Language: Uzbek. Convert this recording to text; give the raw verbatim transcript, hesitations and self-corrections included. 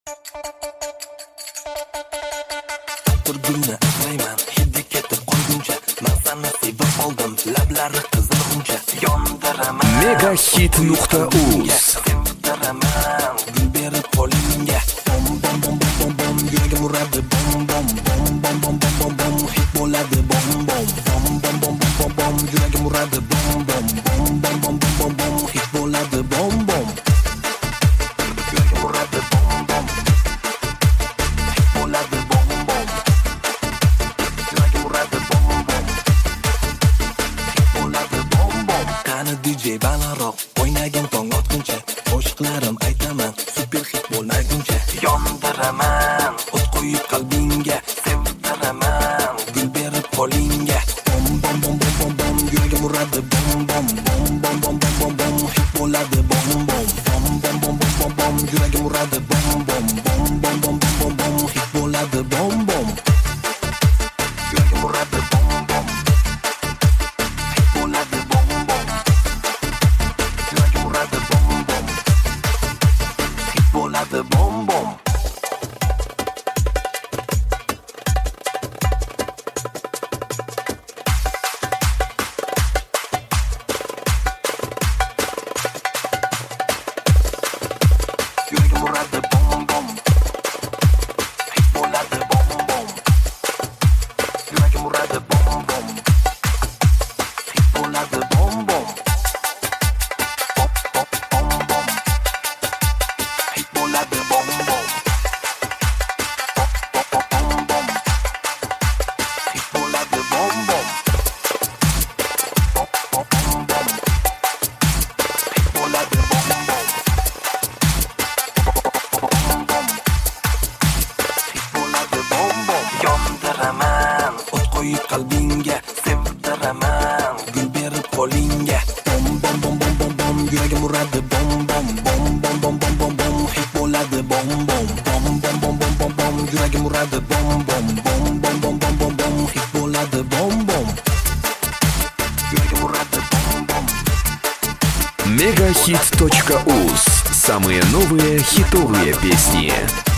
Turgulni asrayman, hidi ketib qolguncha. Men seni sevib oldim, lablari qizilguncha. Yondiraman Megahit nuqta uz. Sevdiraman, gul berib qo'lingga. Bom bom bom bom bom, yuragim uradi bom bom bom bom bom bom bom, hit bo'ladi bom bom bom bom bom bom bom, yuragim uradi bom bom bom bom bom bom bom, hit bo'ladi bom bom. Yuragim uradi bom bom, hit bo'ladi bom bom. Yuragim uradi bom bom, hit bo'ladi bom bom. Qani D J balandroq o'ynagin tong otguncha, qo'shiqlarim aytaman super hit bo'lmaguncha. Yondiraman o't qo'yib qalbingga, sevdiraman gul berib qo'lingga. Bom bom bom bom bom bom, yuragim uradi bom bom bom bom bom bom bom bom, hit bo'ladi bom bom bom bom bom bom bom bom, yuragim uradi bom bom bom bom bom bom bom bom, hit bo'ladi bom bom. Yuragim uradi bom bom, hit bo'ladi bom bom. Yuragim uradi bom bom, hit bo'ladi bom bom. Yuragim uradi bom bom, hit bo'ladi bom bom. Yuragim uradi bom bom, hit bo'ladi bom bom. Bom bom bom bom, hit bo'ladi bom bom. Bom bom bom bom, hit bo'ladi bom bom. Bom bom bom bom, hit bo'ladi bom bom. Yondiraman o't qo'yib qalbingga, sevdiraman gul berib qo'lingga. Bom bom bom bom bom bom, yuragim uradi bom bom bom bom bom bom bom bom, hit bo'ladi bom bom bom bom bom bom bom bom, yuragim uradi bom bom bom bom bom bom bom bom, hit bo'ladi bom bom. Yuragim uradi bom bom. Megahit точка уз. Самые новые хитовые песни.